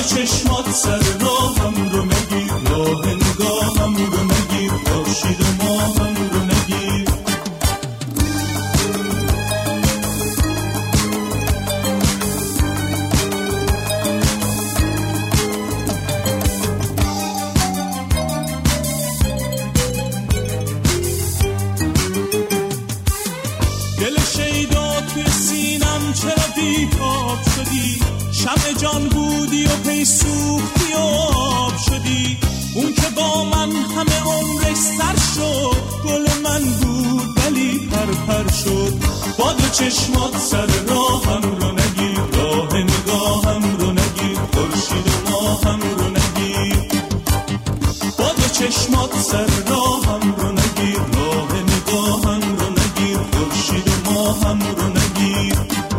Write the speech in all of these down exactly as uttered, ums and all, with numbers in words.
چشمات سر راهم رو نگیر، راه نگاهم رو نگیر، خورشید و ماهم رو نگیر. دل شیدا توی سینم چرا بیتاب شدی؟ شمع جان بودی و پی سوختی و آب شدی. اون که با من همه عمرش سر شد، گل من بود ولی پر پر شد. با دو چشمات سر راهم رو نگیر، راه نگاهم رو نگیر، خورشید و ماهم رو نگیر. با دو چشمات سر راهم رو نگیر، راه نگاهم رو نگیر، خورشید و ماهم رو نگیر.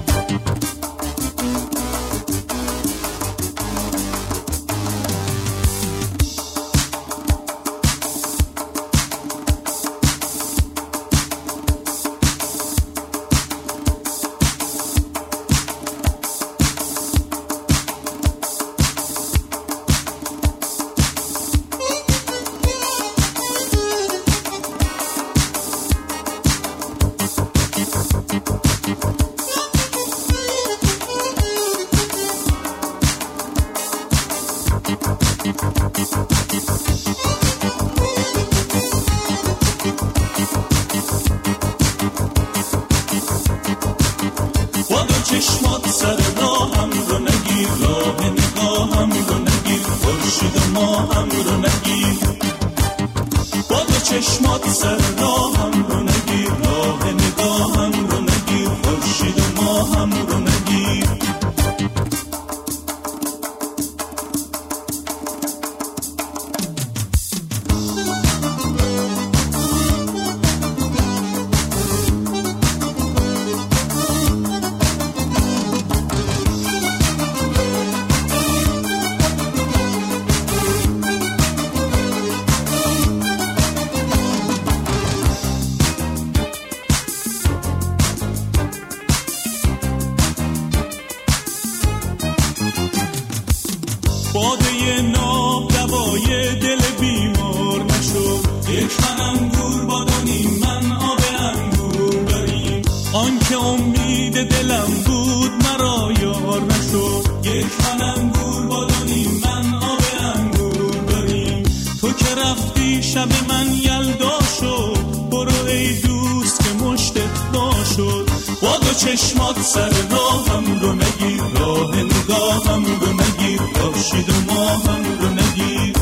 با دو چشمات سر راهم رو نگیر، راه نگاهم رو نگیر، خورشید و ماهم رو نگیر. با دو چشمات سر راهم رو نگیر، راه نگاهم رو نگیر، خورشید و ماهم رو نگیر. باده ناب دوای دل بیمار نشد، یک من انگور بادانی من آب انگور داریم. آن که امید دلم بود مرا یار نشد، یک من انگور بادانی من آب انگور داریم. تو که رفتی شب من یلدا شد، برو ای دوست که مشتت ناشد. با دو چشمات سر راهم رو نگیر، راه نگاهم رو نگیر، خورشید و ماهم رو نگیر.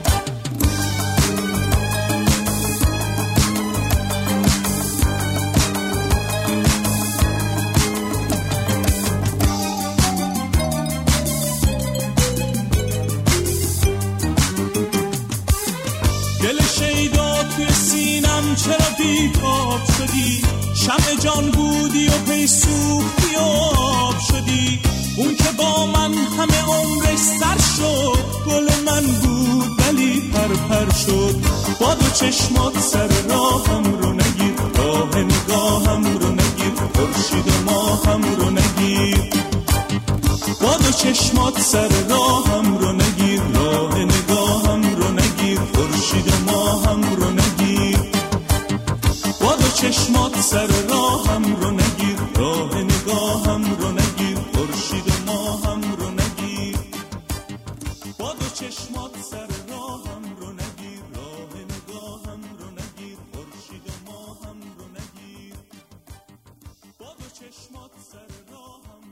دل شیدا توی سینم چرا بیتاب شدی؟ شمع جان بودی و پی سوختی و آب شدی. اون که با من همه عمرش سر شد، گل من بود ولی پر پر شد. با دو چشمات سر راهم رو نگیر، راه نگاهم رو نگیر، خورشید و ماهم رو نگیر. با دو چشمات سر راهم رو نگیر، راه نگاهم رو نگیر، خورشید و ماهم رو نگیر. با دو چشمات سر راهم رو نگیر، راه نگاهم رو نگیر، خورشید و ماهم رو نگیر. با دو چشمات سر راهم رو نگیر، راه نگاهم رو نگیر، خورشید و ماهم رو نگیر. با دو چشمات سر راهم